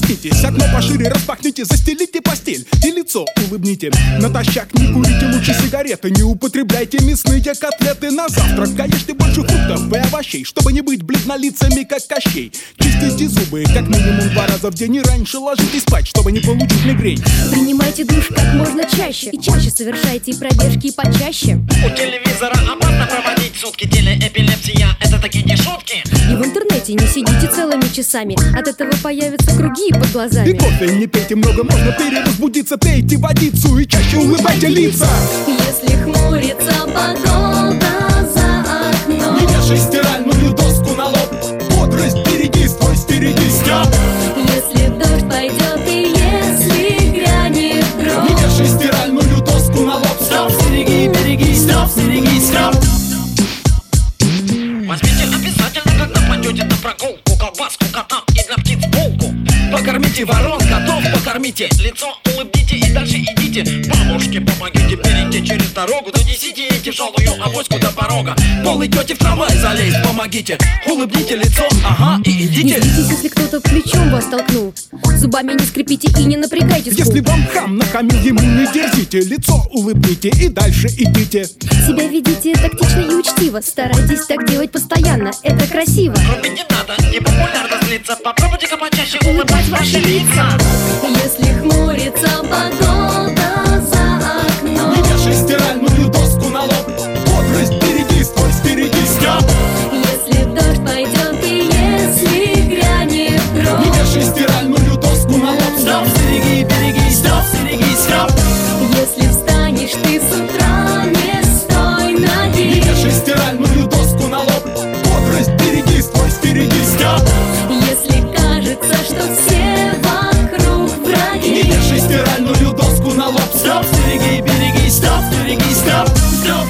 проснитесь, окно пошире распахните, застелите постель и лицо улыбните. Натощак не курите лучше сигареты, не употребляйте мясные котлеты на завтрак. Ешьте больше фруктов и овощей, чтобы не быть бледнолицами, как Кощей. Чистите зубы как минимум 2 раза в день и раньше ложитесь спать, чтобы не получить мигрень. Принимайте душ как можно чаще и чаще совершайте пробежки почаще. У телевизора опасно проводить сутки, телеэпилепсия — это такие не шутки. И в интернете не сидите целыми часами, от этого появятся круги под глазами. И кофе не пейте много, можно перевозбудиться, пейте водицу и чаще улыбайте лица. Если хмурится погода за окном, не вешай стиральную доску на лоб, бодрость впереди, стой стереги, стёб. Если дождь пойдет и если грянет гром, не вешай стиральную доску на лоб, стёб, стереги, береги, стёб, стереги, стёб. Возьмите обязательно, когда пойдете на прогулку, колбаску, кота и для птиц булку. Покормите ворон, котов покормите, лицо улыбните и дальше идите. Бабушке помогите перейти через дорогу, донесите ей тяжелую авоську до порога. Пол идете в трамвай залезть, помогите, улыбните лицо, ага, и не идите. злитесь, если кто-то плечом вас толкнул, зубами не скрипите и не напрягайте скул. Если вам хам нахамил, ему не дерзите, лицо улыбните и дальше идите. Себя ведите тактично и учтиво, старайтесь так делать постоянно, это красиво. Рубить не надо, не популярно злиться, попробуйте-ка почаще улыбать ваши лица. Если хмурится погода за окном, не вешай стиральную доску на лоб, бодрость впереди, стой стереги, стёб. если дождь пойдет и если грянет гром, не вешай стиральную доску на лоб, стёб, стереги, береги, стёб, стереги, стёб. если встанешь ты с утра не с той ноги, не вешай стиральную доску на лоб, бодрость впереди, стой стереги, стёб. если кажется, что все вокруг не враги, вешай стиральную доску на лоб, стёб, стереги, береги, стёб, стереги, стёб, стёб.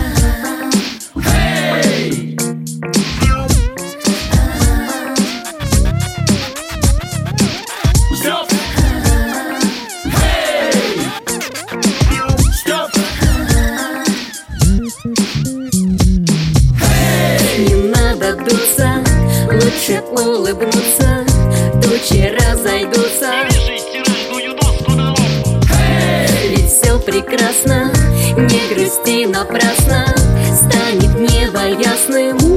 не надо дуться, лучше улыбнуться, тучи разойдутся, Вешай стиральную доску на лоб. ведь все прекрасно, не грусти напрасно, станет небо ясным.